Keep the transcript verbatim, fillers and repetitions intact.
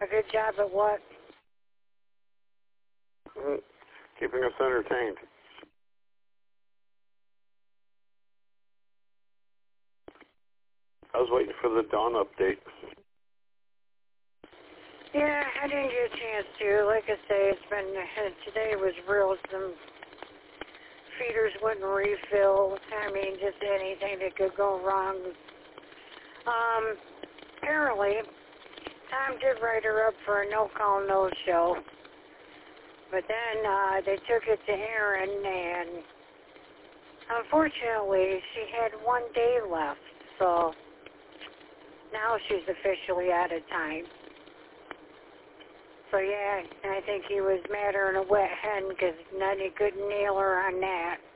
A good job at what? Mm, keeping us entertained. I was waiting for the dawn update. Yeah, I didn't get a chance to. Like I say, it's been, today was real, some feeders wouldn't refill. I mean, just anything that could go wrong. Um, apparently, Tom did write her up for a no-call, no-show. But then uh, they took it to Aaron, and unfortunately, she had one day left. So now she's officially out of time. So yeah, I think he was madder than a wet hen because none he couldn't nail her on that.